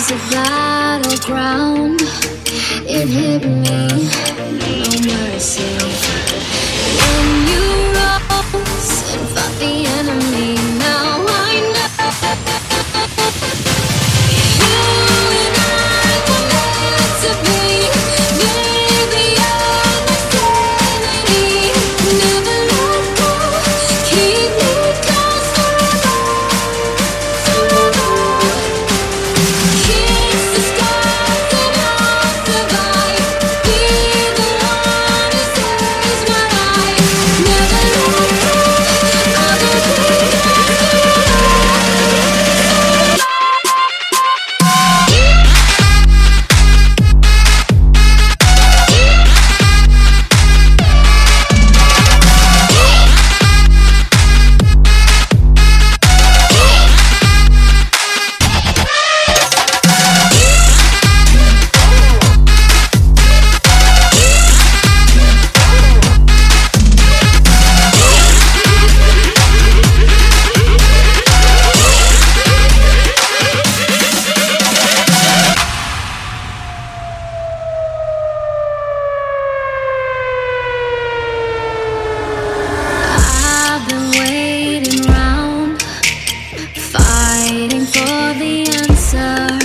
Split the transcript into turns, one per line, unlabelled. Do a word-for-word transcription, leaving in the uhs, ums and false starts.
a battleground. It hit me, no mercy. When you rose and fought the enemy, now I know you and I were meant to be. Baby, you're my sanity. Never let go, keep me close forever, forever. Kiss the scars and I'll survive. Be the one who saves my life. Never let go, I'll go clean I've been waiting round, fighting for the answer.